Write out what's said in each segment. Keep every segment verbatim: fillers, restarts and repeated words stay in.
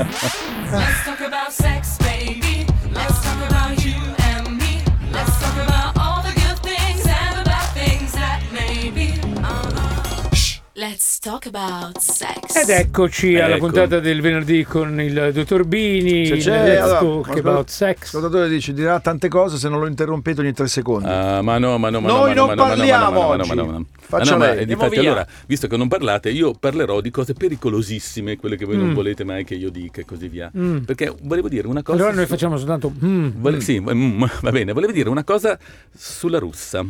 Let's talk about sex, baby. Let's talk about you and me. Let's talk about all the good things and the bad things that may be. Uh-huh. Shh. Let's talk about sex. Ed eccoci alla Ecco. puntata del venerdì con il dottor Bini. Se c'è, Let's allora, talk ascol- about sex. L'ascoltatore dice dirà tante cose se non lo interrompete ogni tre secondi. Ah, ma no, ma no, ma Noi no, non ma no, parliamo ma no, ma no, oggi. ma no, ma no, ma no. Faccia Ah, no, ma, lei. eh, Andiamo difatti, via. allora, visto che non parlate, io parlerò di cose pericolosissime, quelle che voi non Mm. volete mai che io dica e così via. Mm. Perché volevo dire una cosa. Allora noi su- facciamo soltanto mm. vole- Sì, mm, va bene, volevo dire una cosa sulla russa.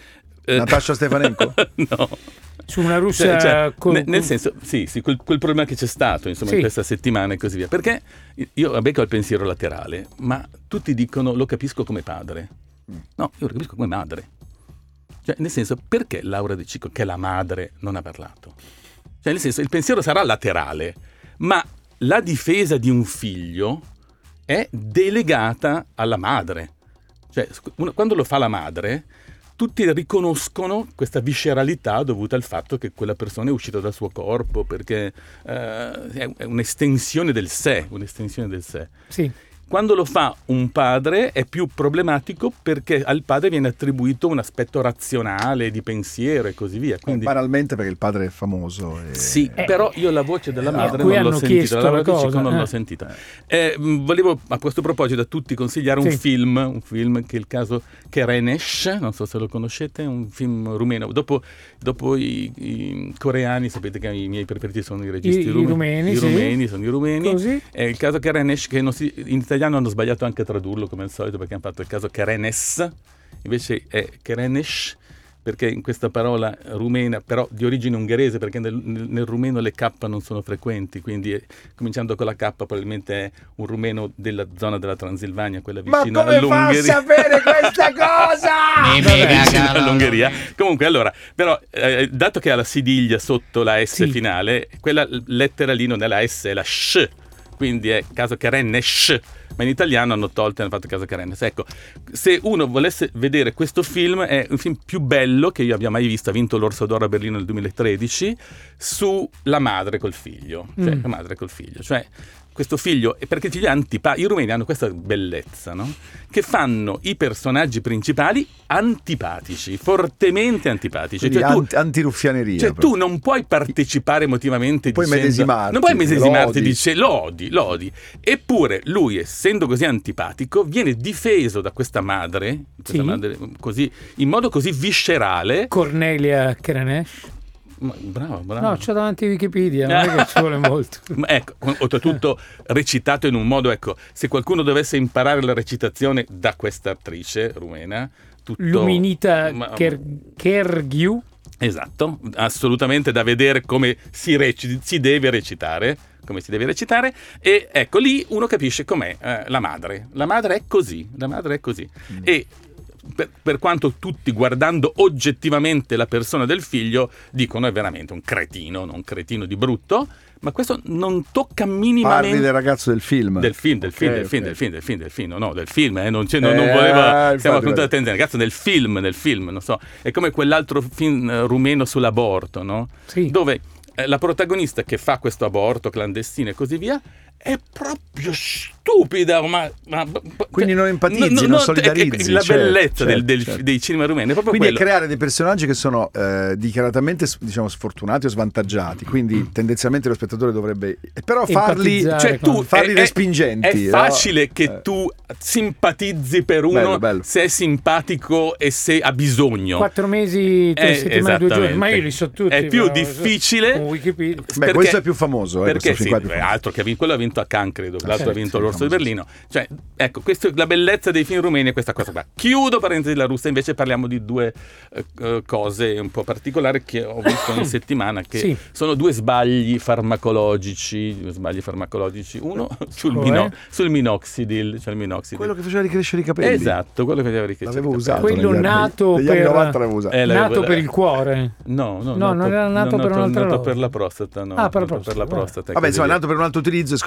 Eh, Natascia Stefanenko? no. su una russa Cioè, cioè, con- ne- nel con- senso, sì, sì, quel, quel problema che c'è stato insomma Sì. in questa settimana e così via. Perché io vabbè che ho il pensiero laterale, ma tutti dicono lo capisco come padre. No, io lo capisco come madre. Cioè, nel senso, perché Laura De Cicco, che è la madre, non ha parlato? Cioè, nel senso, il pensiero sarà laterale, ma la difesa di un figlio è delegata alla madre. Cioè, scu- una- quando lo fa la madre, tutti riconoscono questa visceralità dovuta al fatto che quella persona è uscita dal suo corpo, perché eh, è è un'estensione del sé, un'estensione del sé. Sì. Quando lo fa un padre è più problematico perché al padre viene attribuito un aspetto razionale, di pensiero e così via. Quindi, Banalmente perché il padre è famoso. E... sì, però io la voce della madre qui non l'ho hanno sentita, chiesto la Laura la De Cicco cosa, non eh. l'ho sentita. Eh, mh, volevo a questo proposito a tutti consigliare un Sì. film, un film che è il caso Kerenesh, non so se lo conoscete, è un film rumeno. Dopo, dopo i, i coreani, sapete che i miei preferiti sono i registi I- i rum- rumeni, i sì. rumeni, sono i rumeni. Così? È il caso Kerenesh, che non si- in italiano hanno sbagliato anche a tradurlo come al solito perché hanno fatto il caso Kerenes, invece è Kerenesh, perché in questa parola rumena, però di origine ungherese, perché nel, nel- nel rumeno le K non sono frequenti, quindi eh, cominciando con la K probabilmente è un rumeno della zona della Transilvania, quella Ma vicina come fa a all'Ungheria. sapere questa cosa? Vabbè, vicino all'Ungheria. Comunque, allora, però, eh, dato che ha la sidiglia sotto la S Sì. finale, quella lettera lì non è la S, è la sh, quindi è caso Kerenesh, ma in italiano hanno tolto e hanno fatto caso Kerenes. Ecco, se uno volesse vedere questo film, è un film più bello che io abbia mai visto, ha vinto l'Orso d'Oro a Berlino nel duemilatredici, sulla madre col figlio, cioè Mm. la madre col figlio, cioè questo figlio, e perché il figlio è antipatico, i rumeni hanno questa bellezza, no? Che fanno i personaggi principali antipatici, fortemente antipatici. Quindi Cioè, tu, anti- antiruffianeria. cioè, proprio. tu non puoi partecipare emotivamente puoi dicendo, medesimarti, non puoi lo medesimarti odi. dice lo odi, lo odi. Eppure lui, essendo così antipatico, viene difeso da questa madre, questa Sì. madre così, in modo così viscerale. Cornelia Kerenesh. Ma- bravo, bravo. No, c'ho davanti Wikipedia, non è che ci vuole molto. Ma ecco, oltretutto recitato in un modo, ecco, se qualcuno dovesse imparare la recitazione da questa attrice rumena, tutto... Luminita ma- Ker- Kerghiu. Esatto, assolutamente da vedere come si, reci- si deve recitare, come si deve recitare, e ecco lì uno capisce com'è eh, la madre. La madre è così, la madre è così. Mm. E per, per quanto tutti, guardando oggettivamente la persona del figlio, dicono è veramente un cretino, non un cretino di brutto, ma questo non tocca minimamente... Parli del ragazzo del film. Del film, del film, Ok, del film, ok. del film, del film, del film, no, no, del film, eh, non, c'è, non, non Eh, voleva, infatti, stiamo appunto vedi. attendendo, ragazzi, del film, del film, non so, è come quell'altro film eh, rumeno sull'aborto, no? Sì. Dove eh, la protagonista che fa questo aborto clandestino e così via è proprio stupida, ma... ma Quindi non empatizzi, no, no, non no, solidarizzi, è- è La certo, bellezza del- certo, del- certo. dei cinema rumeni è proprio Quindi è quello. creare dei personaggi che sono eh, dichiaratamente diciamo sfortunati o svantaggiati, quindi tendenzialmente lo spettatore dovrebbe però farli, Empatizzare Cioè tu farli è- è- respingenti. È no? facile che Eh. tu simpatizzi per uno Bello, bello. se è simpatico e se ha bisogno. Quattro mesi, tre Eh, settimane, due giorni. esattamente. Ma io li so tutti. È più però, difficile. Con Wikipedia. Beh, questo è più famoso, eh, perché questo sì, film qua è più beh, famoso. altro che ha vinto, quello ha vinto a Cannes, credo, l'altro certo, ha vinto sì, l'Orso di famoso, Berlino. Cioè, ecco, questa è la bellezza dei film rumeni, è questa cosa qua. Chiudo parentesi della Russia, invece parliamo di due eh, eh, cose un po' particolari che ho visto in settimana, che Sì. sono due sbagli farmacologici, due sbagli farmacologici, uno sul, Cioè? mino- sul minoxidil, cioè il minoxidil. Quello che faceva ricrescere i capelli. Esatto, quello che aveva ricrescere L'avevo i usato. capelli. Quello negli anni- nato negli per- anni novanta l'avevo usato. Eh, l'avevo- Nato per il cuore. No, no, No, non era nato per un'altra nato cosa. per la prostata, no. Ah, per la nato prostata, prostata, Vabbè, insomma, è così nato per un altro utilizzo e scoperto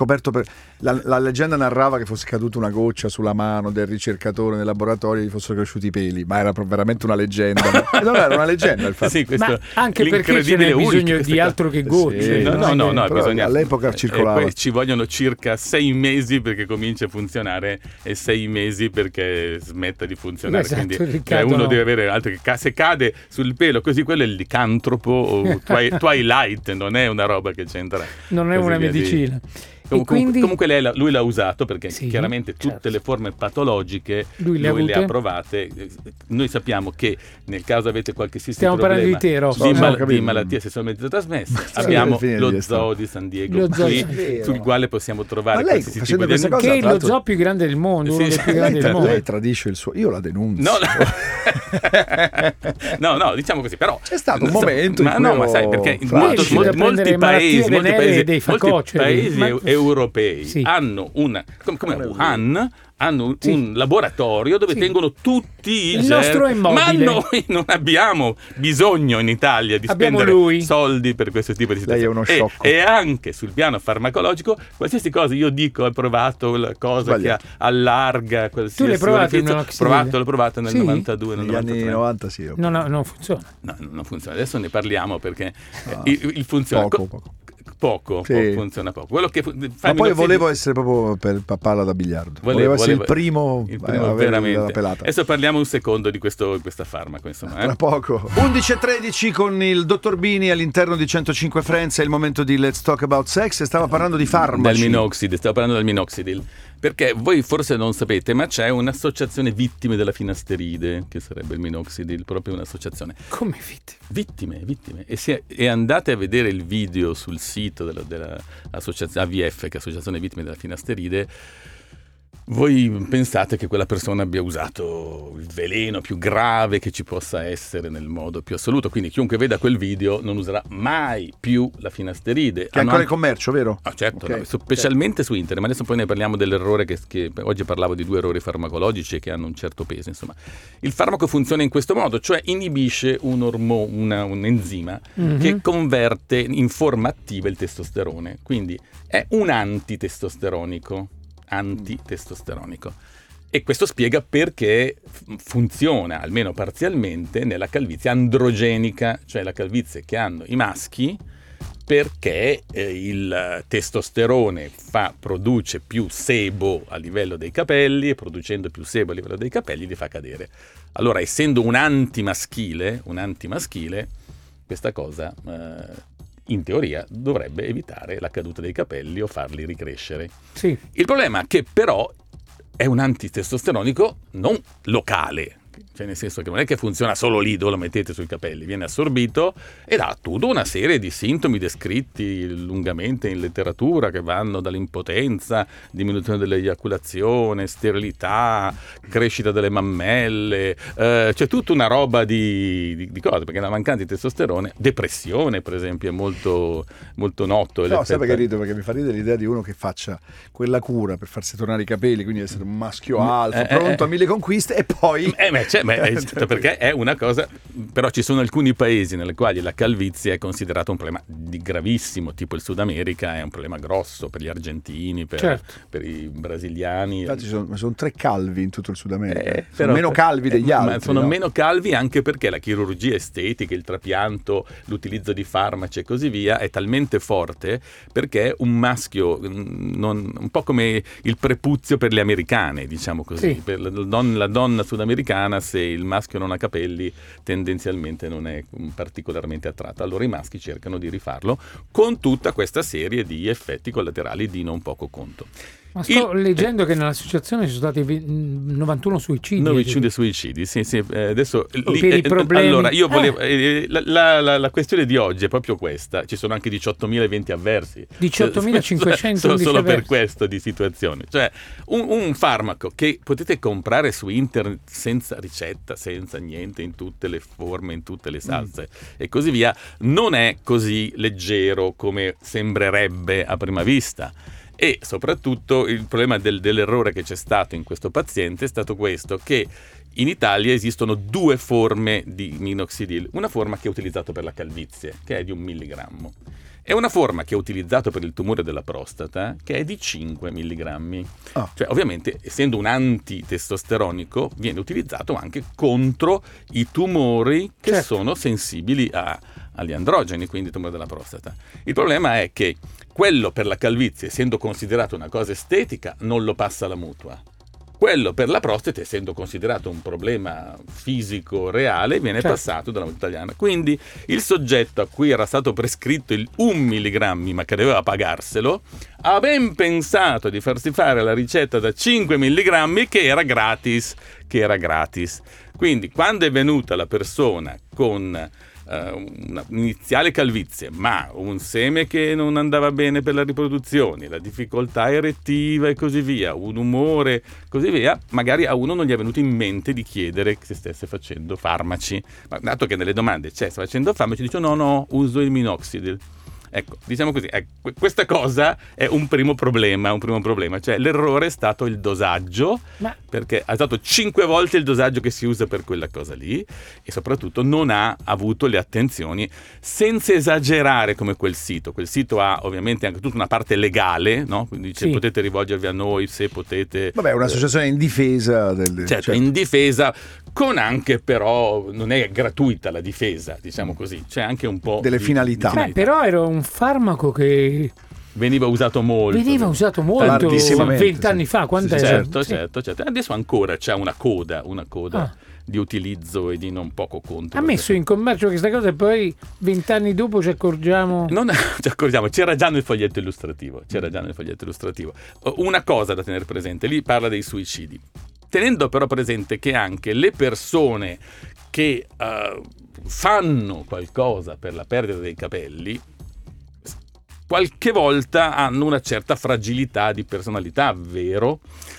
scoperto per... la, la leggenda narrava che fosse caduta una goccia sulla mano del ricercatore nel laboratorio e gli fossero cresciuti i peli, ma era veramente una leggenda. Non era una leggenda il fatto. Sì, questo, ma anche perché ce n'è bisogno di ca- altro che gocce. Sì, no, no, no, no, bisogna... all'epoca circolava. E poi ci vogliono circa sei mesi perché comincia a funzionare e sei mesi perché smetta di funzionare. Esatto, Quindi Riccardo, cioè, uno no. deve avere altro che se cade sul pelo così, quello è il licantropo o twi- Twilight, non è una roba che c'entra. Non è una via medicina. Di... E quindi... Comunque lei, lui l'ha usato perché sì, chiaramente tutte certo. le forme patologiche lui le, lui le ha ha provate. Noi sappiamo che nel caso avete qualche stiamo parlando di tero, di, so, mal- so, di malattie sessualmente trasmesse, abbiamo lo zoo di San Diego, lo zoo qui, di sul quale possiamo trovare lei, qualsiasi tipo di cosa, che è lo zoo più grande del mondo, uno sì, dei più grandi lei, del mondo. lei tradisce il suo, io la denunzio. No, no, no, diciamo così, però c'è stato un momento ma in no, cui ma sai perché molto, molti, molti, molti paesi, molti paesi, dei molti paesi ma... europei sì. hanno una come, come Wuhan hanno un, sì. un laboratorio dove sì. tengono tutti i il germi, nostro è mobile. ma noi non abbiamo bisogno in Italia di abbiamo spendere lui. soldi per questo tipo di situazioni. Lei è uno sciocco. E, e anche sul piano farmacologico, qualsiasi cosa io dico ho provato la cosa Sbagliato. che allarga qualsiasi tu l'hai provato il ho provato, l'ho provato nel sì? novantadue, nel negli anni novanta sì. No, no, non funziona. No, non funziona. Adesso ne parliamo perché ah, il, il funziona poco, poco. Poco, sì. poco, funziona poco. Quello che fu- ma poi volevo essere proprio per palla da biliardo. Volevo, volevo essere il primo, il primo a veramente. La pelata. Adesso parliamo un secondo di questo questa farmaco, insomma. Tra Eh? poco. undici e tredici con il dottor Bini all'interno di centocinque Friends. È il momento di Let's Talk About Sex. E stava parlando di farmaci. Del minoxidil, stavo parlando del minoxidil. Perché voi forse non sapete, ma c'è un'associazione vittime della finasteride, che sarebbe il minoxidil, proprio un'associazione. Come vittime? Vittime, vittime. E, se, e andate a vedere il video sul sito della, dell'associazione A V F, che è Associazione Vittime della Finasteride, voi pensate che quella persona abbia usato il veleno più grave che ci possa essere nel modo più assoluto, quindi chiunque veda quel video non userà mai più la finasteride. Che è ancora in commercio, vero? Ah, certo, okay. no, specialmente su internet, ma adesso poi ne parliamo dell'errore che, che oggi parlavo di due errori farmacologici che hanno un certo peso, insomma. Il farmaco funziona in questo modo, cioè inibisce un ormone, una, un enzima mm-hmm. che converte in forma attiva il testosterone, quindi è un antitestosteronico. antitestosteronico e questo spiega perché funziona almeno parzialmente nella calvizie androgenica, cioè la calvizie che hanno i maschi, perché eh, il testosterone fa, produce più sebo a livello dei capelli e producendo più sebo a livello dei capelli li fa cadere. Allora, essendo un antimaschile, un antimaschile, questa cosa eh, in teoria dovrebbe evitare la caduta dei capelli o farli ricrescere. Sì. Il problema è che però è un antitestosteronico non locale, cioè nel senso che non è che funziona solo lì dove lo mettete sui capelli, viene assorbito ed ha tutta una serie di sintomi descritti lungamente in letteratura che vanno dall'impotenza, diminuzione dell'eiaculazione, sterilità, crescita delle mammelle, eh, c'è tutta una roba di, di, di cose, perché la mancanza di testosterone, depressione per esempio è molto, molto noto. No, sai perché rido? Perché mi fa ridere l'idea di uno che faccia quella cura per farsi tornare i capelli, quindi essere un maschio alto, eh, pronto eh, a mille conquiste e poi... Eh, beh, cioè, beh, perché è una cosa, però ci sono alcuni paesi nei quali la calvizie è considerata un problema di gravissimo, tipo il Sud America è un problema grosso per gli argentini, per, certo. per i brasiliani. Infatti ci sono, sono tre calvi in tutto il Sud America, eh, sono però, meno calvi degli eh, altri. Ma sono no? meno calvi anche perché la chirurgia estetica, il trapianto, l'utilizzo di farmaci e così via è talmente forte perché un maschio, non, un po' come il prepuzio per le americane, diciamo così, sì. per la donna, la donna sudamericana, se il maschio non ha capelli tendenzialmente non è particolarmente attratta, allora i maschi cercano di rifarlo con tutta questa serie di effetti collaterali di non poco conto. Ma sto il, leggendo eh, che nell'associazione ci sono stati novantuno suicidi. novantuno suicidi, sì, sì. Eh, adesso per lì, i problemi. Allora, io volevo. Eh. Eh, la, la, la questione di oggi è proprio questa: ci sono anche diciottomila eventi avversi. diciottomilacinquecento solo, solo per avversi. questo di situazione. Cioè, un, un farmaco che potete comprare su internet senza ricetta, senza niente, in tutte le forme, in tutte le salse mm. e così via, non è così leggero come sembrerebbe a prima vista. E soprattutto il problema del, dell'errore che c'è stato in questo paziente è stato questo, che in Italia esistono due forme di minoxidil, una forma che è utilizzato per la calvizie, che è di un milligrammo, È una forma che è utilizzato per il tumore della prostata, che è di cinque milligrammi. Ah. Cioè, ovviamente, essendo un antitestosteronico, viene utilizzato anche contro i tumori che Certo. sono sensibili a, agli androgeni, quindi il tumore della prostata. Il problema è che quello per la calvizie, essendo considerato una cosa estetica, non lo passa la mutua. Quello per la prostata, essendo considerato un problema fisico reale, viene Certo. passato dalla mutua italiana. Quindi il soggetto a cui era stato prescritto il un milligrammi, ma che doveva pagarselo, ha ben pensato di farsi fare la ricetta da cinque milligrammi che era gratis, che era gratis. Quindi quando è venuta la persona con un'iniziale calvizie, ma un seme che non andava bene per la riproduzione, la difficoltà erettiva e così via, un umore, così via, magari a uno non gli è venuto in mente di chiedere che si stesse facendo farmaci. Ma dato che nelle domande c'è, sta facendo farmaci, dice no, no, uso il minoxidil. Ecco, diciamo così, ecco, questa cosa è un primo problema, un primo problema, cioè l'errore è stato il dosaggio, Ma- perché ha usato cinque volte il dosaggio che si usa per quella cosa lì e soprattutto non ha avuto le attenzioni, senza esagerare come quel sito. Quel sito ha ovviamente anche tutta una parte legale, no? Quindi dice Sì. potete rivolgervi a noi se potete... Vabbè, è un'associazione in difesa del... Certo, in difesa, con anche però, non è gratuita la difesa, diciamo così, c'è anche un po' Delle di- finalità. di Beh, però era un farmaco che Veniva usato molto. veniva usato molto Tardissimamente, vent'anni sì. fa. Quando Sì, era? Certo, Sì. certo, certo. Adesso ancora c'è una coda, una coda Ah. di utilizzo e di non poco conto. Ha messo in commercio questa cosa e poi vent'anni dopo ci accorgiamo. Non ci accorgiamo, c'era già nel foglietto illustrativo, c'era già nel foglietto illustrativo. Una cosa da tenere presente, lì parla dei suicidi. Tenendo però presente che anche le persone che uh, fanno qualcosa per la perdita dei capelli qualche volta hanno una certa fragilità di personalità, vero?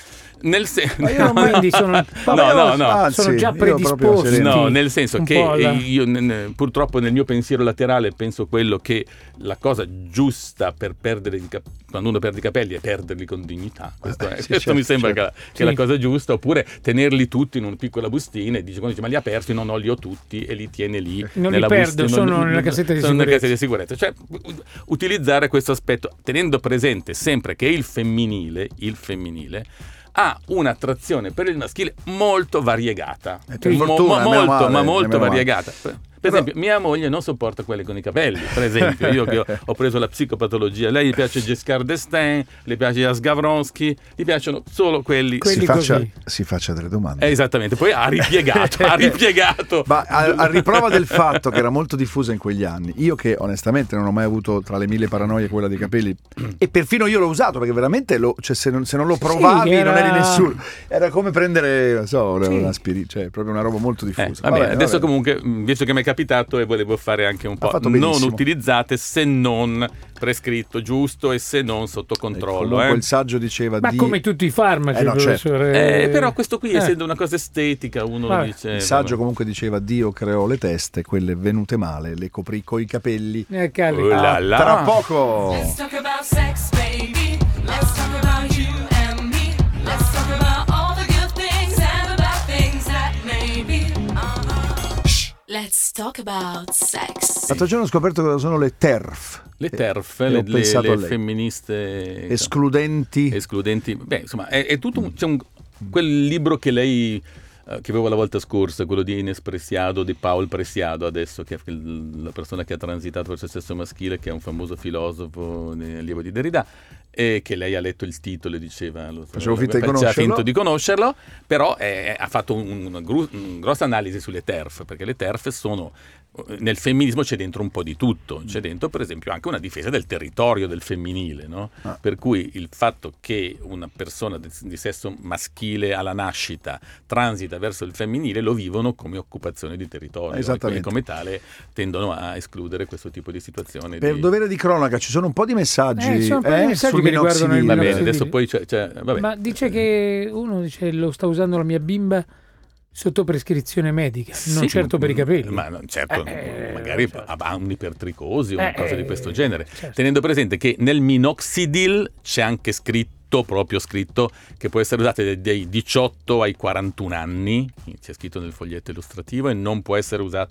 Nel senso, Ma io non mai- Quindi sono, no, no, no. Anzi, sono già io proprio predisposti. sereno. No, nel senso un che po' alla- io ne- ne- purtroppo nel mio pensiero laterale penso quello che la cosa giusta per perdere i cap- quando uno perde i capelli è perderli con dignità. Questo, è- Sì, questo certo, mi sembra certo. che, che Sì. è la cosa giusta, oppure tenerli tutti in una piccola bustina e dice, quando dice ma li ha persi, no no li ho tutti e li tiene lì Non li nella perdo, bustina, sono non- nella cassetta di sono nella sicurezza. cassetta di sicurezza. Cioè u- utilizzare questo aspetto tenendo presente sempre che il femminile, il femminile ha un'attrazione per il maschile molto variegata, E per Mo- fortuna, mo- meno molto, male, ma molto meno male. variegata. Per per esempio, mia moglie non sopporta quelle con i capelli. Per esempio, io che ho, ho preso la psicopatologia, lei gli piace Giscard d'Estaing, le piace Jasgavronski, gli piacciono solo quelli. Quelli Si faccia, così. si faccia delle domande. Eh, esattamente, poi ha ripiegato, ha ripiegato. Ma a, a riprova del fatto che era molto diffusa in quegli anni, io che onestamente non ho mai avuto tra le mille paranoie quella dei capelli, e perfino io l'ho usato perché veramente lo, cioè, se, non, se non lo provavi era- non eri nessuno. Era come prendere, non so, una- Sì. un'aspirina, cè proprio una roba molto Eh, diffusa. vabbè, Vabbè, adesso vabbè. comunque, visto che mi è capitato e volevo fare anche un Ha po', fatto non benissimo. utilizzate se non prescritto giusto e se non sotto controllo. Comunque eh. il saggio diceva Ma di... come tutti i farmaci, Eh no, certo. professore. Eh, però questo qui, Eh. essendo una cosa estetica, uno lo Vabbè. dice. Il saggio vabbè. comunque diceva Dio creò le teste, quelle venute male, le coprì coi capelli. Eh, Cali. Oh là Ah, là. tra poco! Let's talk about sex, baby. Let's talk about you and me. Let's talk about all the good things and the bad things that may be. Uh-huh. Shh. Let's talk about sex. L'altro giorno ho scoperto cosa sono le T E R F. Le TERF, E ho le, le, pensato le a lei. femministe Escludenti. escludenti. Beh, insomma, è, è tutto un- c'è un, quel libro che lei eh, che avevo la volta scorsa, quello di Ines Preciado, di Paul Preciado, adesso che è il- la persona che ha transitato verso il sesso maschile, che è un famoso filosofo, eh, allievo di Derrida, e che lei ha letto il titolo e diceva lo, Facevo finta di faceva conoscerlo. finto di conoscerlo, però eh, ha fatto un- una, gru- una grossa analisi sulle TERF, perché le TERF sono, nel femminismo c'è dentro un po' di tutto, c'è dentro per esempio anche una difesa del territorio del femminile, no? Ah. Per cui il fatto che una persona di, di sesso maschile alla nascita transita verso il femminile lo vivono come occupazione di territorio, Esattamente. e come tale tendono a escludere questo tipo di situazioni. Per di... dovere di cronaca ci sono un po' di messaggi, Eh, sono un po' di messaggi sul che riguardano il minoxidil. Va minoxidil. bene, adesso poi c'è, c'è- vabbè. Ma dice che uno dice lo sta usando la mia bimba sotto prescrizione medica, non Sì, certo per i capelli. Ma non- certo, Eh, magari certo. ha un'ipertricosi o una Eh, cosa di questo genere. certo. Tenendo presente che nel minoxidil c'è anche scritto, proprio scritto, che può essere usato dai- dai diciotto ai quarantuno anni, c'è scritto nel foglietto illustrativo, e non può essere usato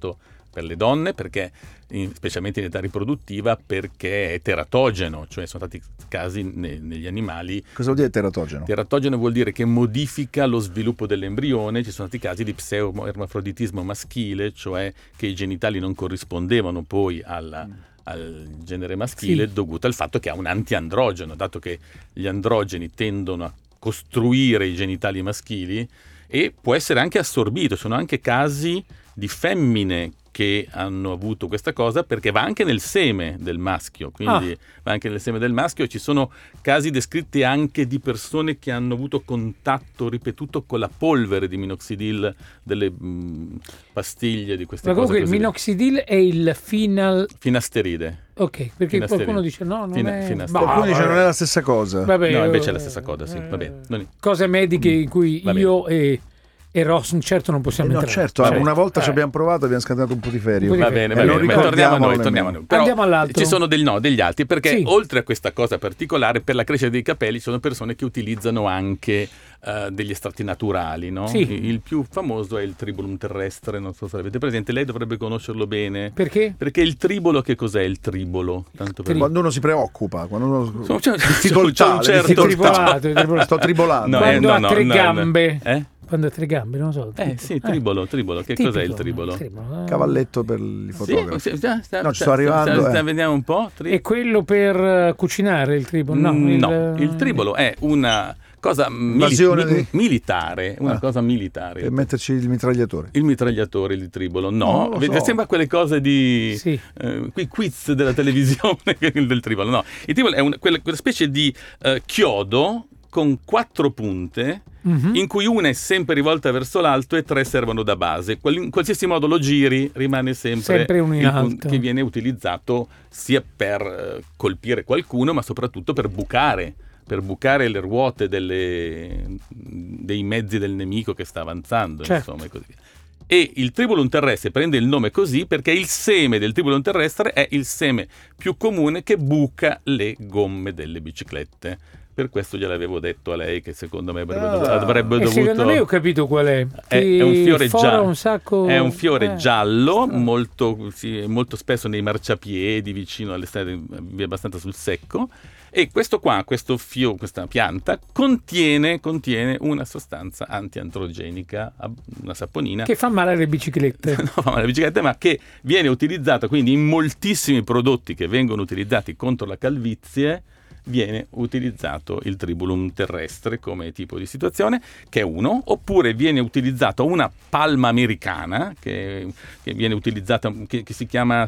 per le donne, perché in, specialmente in età riproduttiva, perché è teratogeno, cioè sono stati casi ne, negli animali. Cosa vuol dire teratogeno? Teratogeno vuol dire che modifica lo sviluppo dell'embrione. Ci sono stati casi di pseudoermafroditismo maschile, cioè che i genitali non corrispondevano poi alla, mm. al genere maschile, sì. dovuto al fatto che ha un antiandrogeno, dato che gli androgeni tendono a costruire i genitali maschili e può essere anche assorbito. Sono anche casi di femmine che hanno avuto questa cosa, perché va anche nel seme del maschio, quindi ah. va anche nel seme del maschio. Ci sono casi descritti anche di persone che hanno avuto contatto ripetuto con la polvere di minoxidil, delle mh, pastiglie di queste Ma cose. Ma comunque il minoxidil è il final... finasteride. Ok, perché finasteride. Qualcuno dice no, non Fina, è... Qualcuno dice non è la stessa cosa. Vabbè, no, invece eh, è la stessa cosa, sì. Vabbè. Non è... Cose mediche in cui io e... E Ross, certo non possiamo eh no, entrare. certo, Cioè, una volta eh. ci abbiamo provato e abbiamo scatenato un putiferio. Un Va putiferio. bene, va Eh, bene, torniamo a noi, torniamo a noi. Però andiamo all'altro. Ci sono del, no, degli altri, perché sì. oltre a questa cosa particolare, per la crescita dei capelli ci sono persone che utilizzano anche uh, degli estratti naturali, no? Sì. Il più famoso è il tribulum terrestre, non so se l'avete presente, lei dovrebbe conoscerlo bene. Perché? Perché il tribolo, che cos'è il tribolo? Tanto per... Quando uno si preoccupa, quando uno... So, c'è, difficoltà, c'è un certo... tribolato, tribolato. Sto tribolando. No, Quando eh, no, ha no, tre no, gambe. Eh? Quando ha tre gambe, non lo so. Eh sì, tribolo, tribolo. Che Tipico, cos'è il tribolo? tribolo. Cavalletto per i fotografi. Sì, sta, sta, no, ci sta, sto arrivando. Sta, sta, eh. vediamo un po'. Tri... È quello per uh, cucinare il tribolo? No, Mm, il, no, il tribolo è una cosa mili- Invasione mi- di- militare, una Ah. cosa militare. Per metterci il mitragliatore. Il mitragliatore, il tribolo, no, No, lo Vede- so. sembra quelle cose di Sì. eh, quei quiz della televisione del tribolo. No, il tribolo è un- quella, quella specie di eh, chiodo con quattro punte, Mhm. in cui una è sempre rivolta verso l'alto e tre servono da base. Qual- in qualsiasi modo lo giri, rimane sempre, Sempre uno in il pun- alto. che viene utilizzato sia per eh, colpire qualcuno, ma soprattutto per bucare per bucare le ruote delle, dei mezzi del nemico che sta avanzando, Certo. insomma, e così via. E il tribulum terrestre prende il nome così perché il seme del tribulum terrestre è il seme più comune che buca le gomme delle biciclette. Per questo gliel'avevo detto a lei, che secondo me avrebbe, Ah. dovuto, avrebbe E dovuto... secondo me ho capito qual è. È, è un fiore fora giallo. un sacco... È un fiore eh. giallo, molto, sì, molto spesso nei marciapiedi, vicino alle strade, vive abbastanza sul secco. E questo qua, questo fio, questa pianta, contiene, contiene una sostanza antiandrogenica, una saponina. Che fa male alle biciclette. No, fa male alle biciclette, ma che viene utilizzata quindi in moltissimi prodotti che vengono utilizzati contro la calvizie. Viene utilizzato il tribulum terrestre come tipo di situazione, che è uno, oppure viene utilizzato una palma americana che, che viene utilizzata, che, che si chiama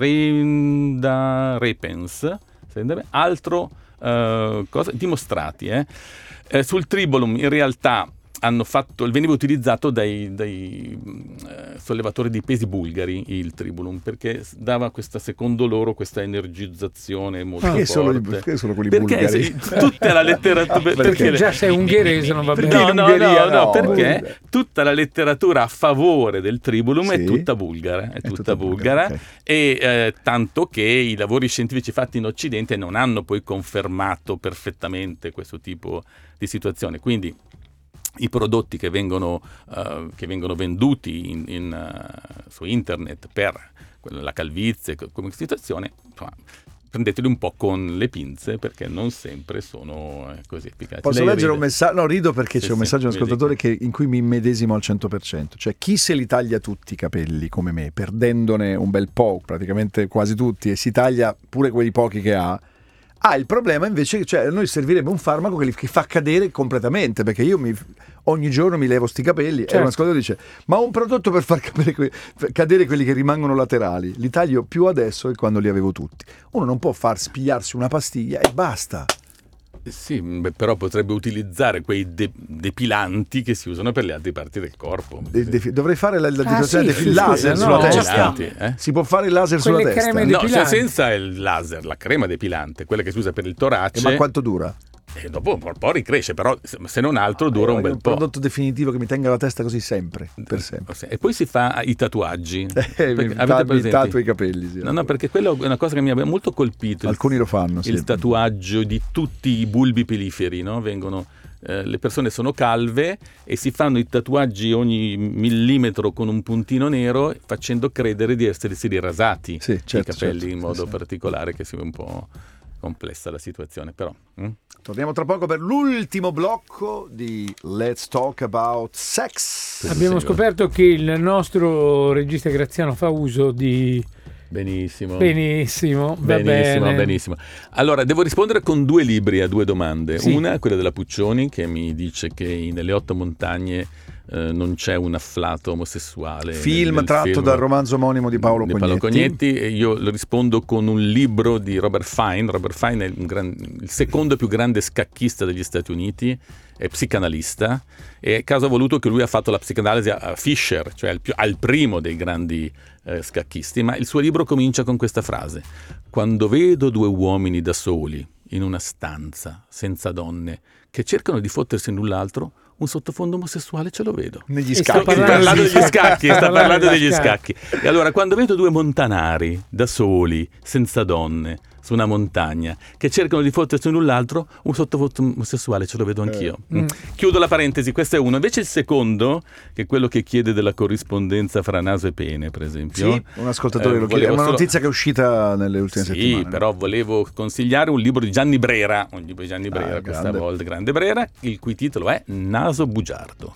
Serenda repens, altro uh, cosa, dimostrati eh. Eh, sul tribulum in realtà hanno fatto, veniva utilizzato dai, dai eh, sollevatori di pesi bulgari il tribulum, perché dava questa, secondo loro, questa energizzazione molto Perché solo, forte. perché solo quelli Perché bulgari? se- tutta la letteratura Perché Perché già sei ungherese, non va bene. Perché No, in no, Ungheria no, no, no? perché tutta la letteratura a favore del tribulum è Sì. tutta bulgara, è, È tutta, tutta bulgara, bulgara, ok. e eh, tanto che i lavori scientifici fatti in Occidente non hanno poi confermato perfettamente questo tipo di situazione. Quindi i prodotti che vengono, uh, che vengono venduti in, in, uh, su internet per la calvizie come situazione, insomma, prendeteli un po' con le pinze, perché non sempre sono eh, così efficaci. Posso Lei leggere ride. un messaggio? No, rido perché Sì, c'è un sì, messaggio di un mi ascoltatore dica. che, in cui mi immedesimo al cento per cento. Cioè, chi se li taglia tutti i capelli come me, perdendone un bel po', praticamente quasi tutti, e si taglia pure quelli pochi che ha, ha il problema invece che, cioè, a noi servirebbe un farmaco che li che fa cadere completamente, perché io mi, ogni giorno mi levo sti capelli. Certo. E un ascoltatore dice: ma un prodotto per far cadere, que- per cadere quelli che rimangono laterali, li taglio più adesso che quando li avevo tutti. Uno non può far spigliarsi una pastiglia e basta. Sì, beh, però potrebbe utilizzare quei de- depilanti che si usano per le altre parti del corpo. De- de- dovrei fare la, la depilazione sì, del sì, laser sì, sulla no, testa. depilanti, eh? Si può fare il laser Quelle sulla testa. creme No, depilanti. cioè senza il laser, la crema depilante, quella che si usa per il E torace. ma quanto dura? e dopo un po' ricresce, però se non altro dura Eh, un bel un po'. prodotto definitivo che mi tenga la testa così sempre, per sempre. E poi si fa i tatuaggi. Eh, Perché- mi avete ta- mi presenti? tatui i capelli. Sì, No, no, perché quello è una cosa che mi aveva molto colpito. il- Alcuni lo fanno, sì. Il tatuaggio di tutti i bulbi piliferi, no? Vengono, eh, le persone sono calve e si fanno i tatuaggi ogni millimetro con un puntino nero, facendo credere di essersi rasati Sì, certo, i capelli certo, in modo sì, sì. particolare, che sia un po' complessa la situazione, però. mm? Torniamo tra poco per l'ultimo blocco di Let's Talk About Sex. Abbiamo Sì, scoperto che il nostro regista Graziano fa uso di... Benissimo. Benissimo, va Benissimo, bene. benissimo. Allora, devo rispondere con due libri a due domande. Sì. Una, quella della Puccioni, che mi dice che nelle otto montagne eh, non c'è un afflato omosessuale. Film nel- nel tratto film dal romanzo omonimo di Paolo di Cognetti. Cognetti, e io lo rispondo con un libro di Robert Fine. Robert Fine è un gran- il secondo più grande scacchista degli Stati Uniti, è psicanalista, e caso ha voluto che lui ha fatto la psicanalisi a a Fischer, cioè al, più- al primo dei grandi eh, scacchisti, ma il suo libro comincia con questa frase: quando vedo due uomini da soli in una stanza senza donne che cercano di fottersi l'un l'altro, un sottofondo omosessuale ce lo vedo. Negli E sta scacchi. Sta parlando parlando di degli scacchi. scacchi, Sta sta parlando parlando degli degli scacchi. scacchi. E allora, quando vedo due montanari da soli, senza donne, su una montagna, che cercano di fottersi l'un l'altro, un sottofondo omosessuale ce lo vedo anch'io. Eh. Mm. Chiudo la parentesi, questo è uno. Invece il secondo, che è quello che chiede della corrispondenza fra naso e pene, per esempio. Sì, un ascoltatore Eh, lo chiede. È volevo una solo- notizia che è uscita nelle ultime Sì, settimane. però volevo consigliare un libro di Gianni Brera, un libro di Gianni Brera, Ah, questa grande. volta grande Brera, il cui titolo è Naso bugiardo.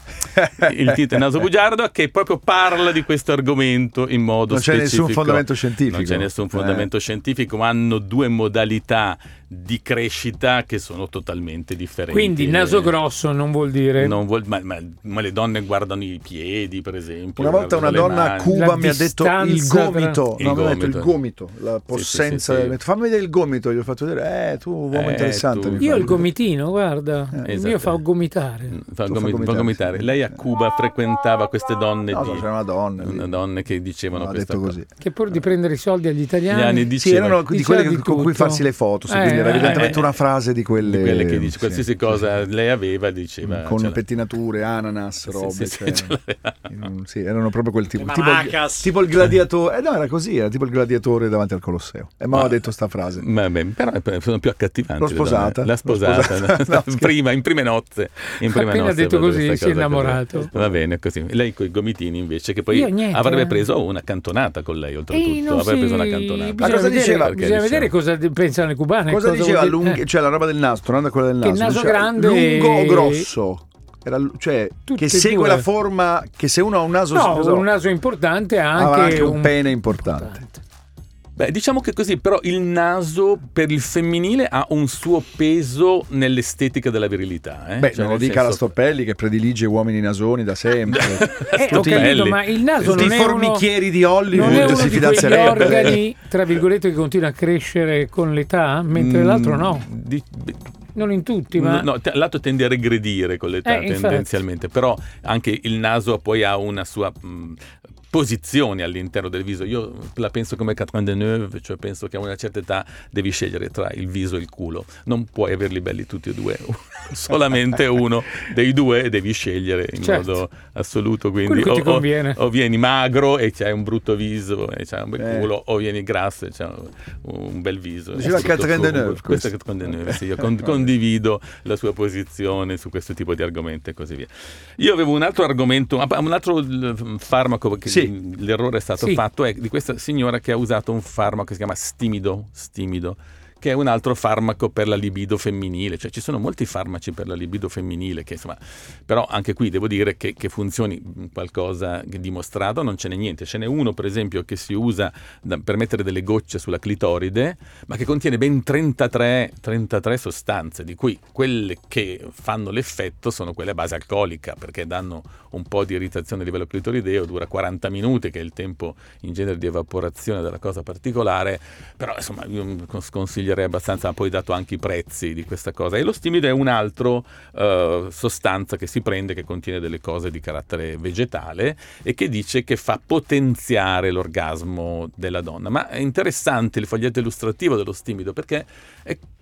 Il titolo è Naso bugiardo, che proprio parla di questo argomento in modo Non c'è specifico. nessun fondamento scientifico. Non c'è nessun Eh. fondamento scientifico, ma hanno due modalità di crescita che sono totalmente differenti. Quindi il naso grosso non vuol dire... Non vuol- ma, ma- ma le donne guardano i piedi, per esempio. Una volta una guardano le donna a mani. Cuba La mi ha detto il distanza gomito. tra- No, Il mi ha detto il gomito. gomito, la possenza. sì, sì. Ho detto, fammi vedere il gomito. Gli ho fatto vedere, eh, tu uomo Eh, interessante. tu- mi Io fa. ho il gomitino, guarda, Eh, il mio esatto. fa gomitare. Fa, Tu gomi- fa fa gomitare, gomitare. sì. Lei a Cuba frequentava queste donne No, di, no, c'era una donna. lì. una donne che dicevano No, ha questa detto cosa. così. Che pur di prendere i soldi agli italiani... Gli anni Sì, diceva erano di diceva quelle di con cui tutto. farsi le foto, sì, Eh, quindi era eh, evidentemente eh, una frase di quelle, di quelle che dice sì, qualsiasi sì, cosa sì. lei aveva, diceva con ce l'ha. pettinature, ananas, Sì, robe, sì, sì, cioè, ce l'aveva. in- sì, erano proprio quel tipo, Le tipo, il, maracas. tipo il gladiatore, eh no, era così, era tipo il gladiatore davanti al Colosseo. E mi ha detto sta frase. Vabbè, però sono più accattivanti. L'ho le donne. sposata. L'ha L'ho sposata. sposata. No, scherzo. prima, in prime nozze. In prime Appena nozze detto ha fatto così, questa si è cosa così. innamorato. Va bene, così. Lei con i gomitini invece, che poi Io niente, avrebbe eh. preso una cantonata con lei, oltretutto. Eh, non avrebbe si- preso una cantonata. Bisogna, cosa vedere, diceva? bisogna Perché vedere diciamo- cosa de- pensano le cubane. Cosa diceva? vuol dire- Lunghi- eh. cioè la roba del naso, tornando a quella del Che naso. il naso diceva, grande- lungo o grosso? Era, lu- cioè, Tutte che e segue due. la forma, che se uno ha un naso... No, scusa, un naso importante ha avrà anche, anche un pene importante. Beh, diciamo che così, però il naso per il femminile ha un suo peso nell'estetica della virilità. Eh? Beh, Cioè, non lo nel dica la senso- Stoppelli che predilige uomini nasoni da sempre. Eh, ho Tutti capito, belli. ma il naso Tutti non i è uno, formichieri di non è Hollywood uno si di quegli fidanzerebbero. organi, tra virgolette, che continua a crescere con l'età, mentre Mm, l'altro no. di- Non in tutti, ma... No, te- l'altro tende a regredire con l'età, Eh, infatti. tendenzialmente, però anche il naso poi ha una sua mh, posizione all'interno del viso. Io la penso come quarantanove, cioè penso che a una certa età devi scegliere tra il viso e il culo. Non puoi averli belli tutti e due, solamente uno dei due devi scegliere in Certo. modo assoluto. Quindi Quello che ti o, o- conviene. o vieni magro e c'hai un brutto viso e c'hai un bel Eh. culo, o vieni grasso e c'hai un bel viso. Diceva È tutto quarantanove, comunque. Questo è questo. quarantanove, sì, io con- condivido la sua posizione su questo tipo di argomento e così via. Io avevo un altro argomento, ah, un altro l- farmaco che Sì. l'errore è stato Sì. fatto è di questa signora che ha usato un farmaco che si chiama Stimido, Stimido, che è un altro farmaco per la libido femminile. Cioè ci sono molti farmaci per la libido femminile che insomma, però anche qui devo dire che, che funzioni qualcosa che dimostrato non ce n'è niente. Ce n'è uno per esempio che si usa da- per mettere delle gocce sulla clitoride, ma che contiene ben trentatré, trentatré sostanze, di cui quelle che fanno l'effetto sono quelle a base alcolica, perché danno un po' di irritazione a livello clitorideo, dura quaranta minuti, che è il tempo in genere di evaporazione della cosa particolare, però insomma io cons- consiglierei abbastanza, ha poi dato anche i prezzi di questa cosa. E lo stimido è un altro eh, sostanza che si prende, che contiene delle cose di carattere vegetale e che dice che fa potenziare l'orgasmo della donna. Ma è interessante il foglietto illustrativo dello stimido, perché è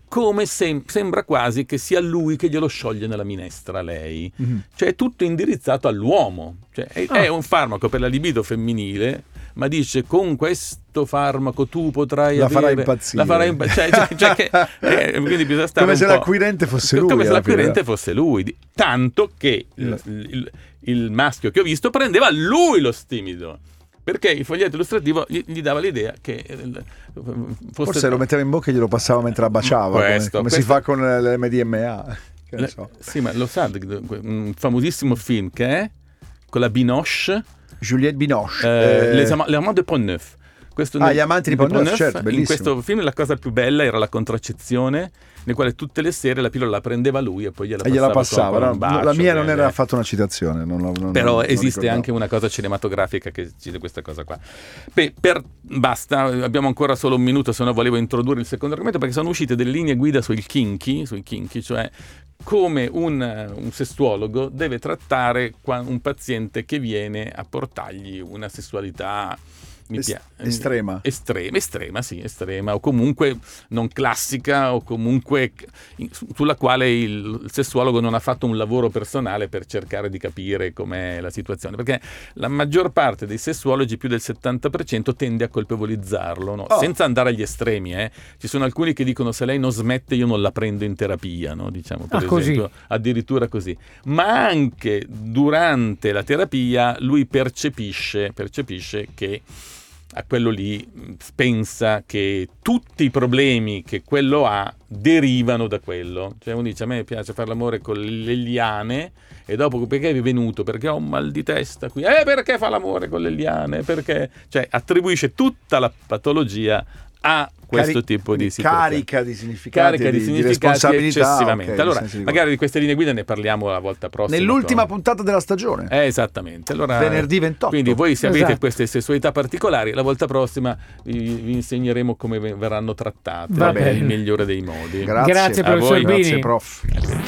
come se, sembra quasi che sia lui che glielo scioglie nella minestra lei. Mm-hmm. Cioè è tutto indirizzato all'uomo. Cioè, è, ah. è un farmaco per la libido femminile, ma dice con questo farmaco tu potrai la avere... farai impazzire. La farai impazzire. Cioè, cioè, cioè che, eh, quindi bisogna stare come un se po'... l'acquirente fosse lui. Come se l'acquirente fosse lui. Tanto che il, il, il maschio che ho visto prendeva lui lo stimido. Perché il foglietto illustrativo gli, gli dava l'idea che fosse... Forse lo metteva in bocca e glielo passava mentre la baciava, questo, come, come questo... si fa con l'M D M A. Che ne so. Sì, ma lo sa, un famosissimo film che è con la Binoche, Juliette Binoche, eh, eh... Les, Am- Les Amants de Pont-Neuf. Questo ah, nel, gli amanti di Pont-Neuf, certo, bellissimo. In questo film la cosa più bella era la contraccezione, nel quale tutte le sere la pillola la prendeva lui e poi gliela e gliela passava. Con, con no, bacio, la mia non era eh. affatto una citazione. Non, non, Però non, esiste non anche una cosa cinematografica che dice questa cosa qua. Beh, per, basta, abbiamo ancora solo un minuto, se no volevo introdurre il secondo argomento, perché sono uscite delle linee guida sui kinky, sui kinky, cioè come un, un sessuologo deve trattare un paziente che viene a portargli una sessualità mi Est- piace. estrema. estrema estrema sì estrema o comunque non classica, o comunque sulla quale il sessuologo non ha fatto un lavoro personale per cercare di capire com'è la situazione, perché la maggior parte dei sessuologi, più del settanta per cento, tende a colpevolizzarlo, no? Oh. Senza andare agli estremi, eh. Ci sono alcuni che dicono se lei non smette io non la prendo in terapia, no? Diciamo, per ah, esempio, così. addirittura così, ma anche durante la terapia lui percepisce percepisce che a quello lì pensa che tutti i problemi che quello ha derivano da quello. Cioè uno dice a me piace fare l'amore con le liane e dopo perché è venuto? Perché ho un mal di testa qui. Eh perché fa l'amore con le liane? Perché? Cioè attribuisce tutta la patologia a questo Cari- tipo di situazione. Carica di significati, carica di, di, significati di responsabilità eccessivamente. Okay, allora, magari di queste linee guida ne parliamo la volta prossima. Nell'ultima però. puntata della stagione. Eh, esattamente. Allora, venerdì ventotto. Quindi voi se avete esatto. queste sessualità particolari, la volta prossima vi, vi insegneremo come verranno trattate Va nel bene. migliore dei modi. Grazie, Grazie a professor voi. Bini. Grazie prof.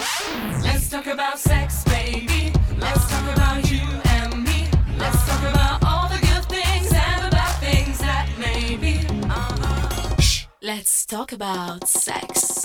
Let's talk about sex, baby. Let's talk about you and me. Let's talk about all the good things and the bad things that may be. Uh-huh. Let's talk about sex.